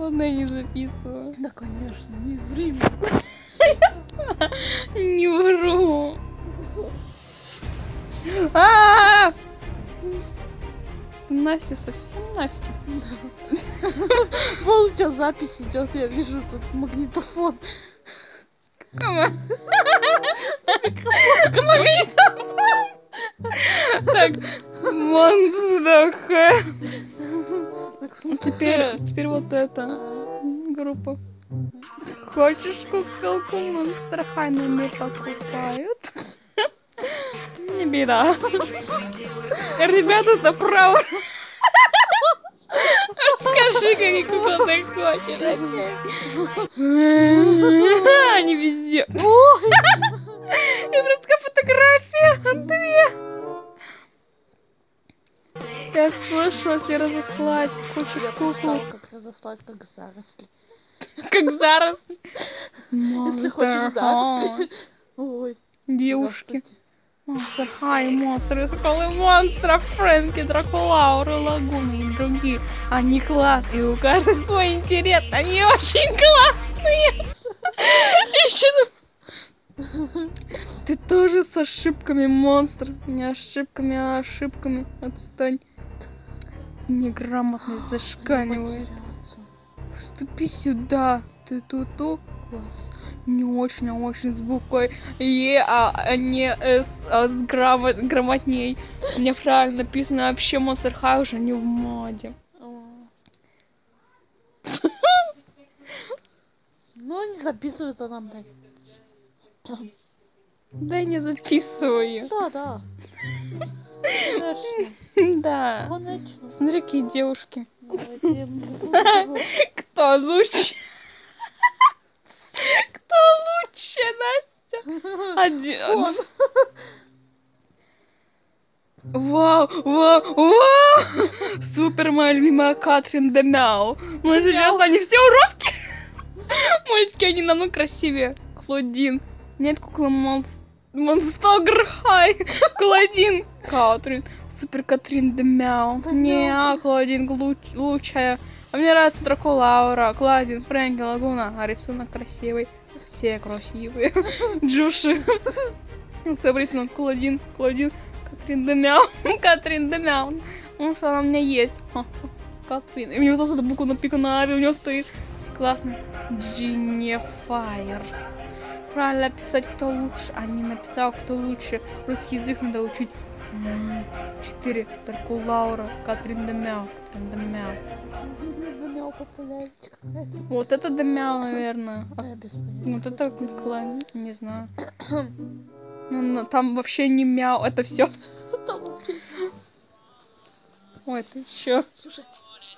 Ладно, я не записываю. Да, конечно, не ври. Не вру. А! Настя совсем Настя. Вон у тебя запись идет, я вижу тут магнитофон. Магнитофон. Так, монстр. Теперь вот эта группа. Хочешь куколку Monster High, но не покупают? Не беда. Ребята, направо. Скажи, какие кукол ты хочешь. Они везде. Я просто такая фотография. Две. Я слышала, если разослать, хочешь куклу. Как разослать, как заросли. Как заросли. Если хочешь заросли. Ой. Девушки. Монстр Хай, монстры, скалы монстров, Фрэнки, Дракулауры, Лагуны и другие. Они классные, и у каждого свой интерес. Они очень классные. Ты тоже с ошибками, монстр. Не ошибками, а ошибками. Отстань. Неграмотность зашкаливает. Вступи сюда. Ты тут класс. Не очень, а очень с буквой Е, а не С, а с грамотней. Неправильно написано. Вообще Monster High уже не в моде. Ну, не записывает она, блядь. Да я не записываю. Да. Конечно. Да. Конечно. Смотри, какие девушки. Давайте. Кто лучше? Кто лучше, Настя? Один. Вау! Супер, моя любимая Катрин де Мяу. Мы сейчас они все уроки. Мультики, они намного красивее. Клодин. Нет куклы Монстр Хай. Клодин. Катрин. Супер Катрин де Мяу. Не, Клодин лучшая. А мне нравится Дракулаура, Клодин, Фрэнки, Лагуна. А рисунок красивый. Все красивые. Джуши. Смотрите, Клодин. Катрин де Мяу. Катрин де Мяу. Ну что, она у меня есть. Катрин. И у него просто буква напикана, у него стоит. Классно. Джинефайр. Правильно писать, кто лучше, а не написал, кто лучше. Русский язык надо учить. 4. Дракулаура. Катрин де Мяу. Вот это де Мяу, наверное. Вот это клан, не знаю. Ну, там вообще не мяу, это все. Ой, это еще. Слушай.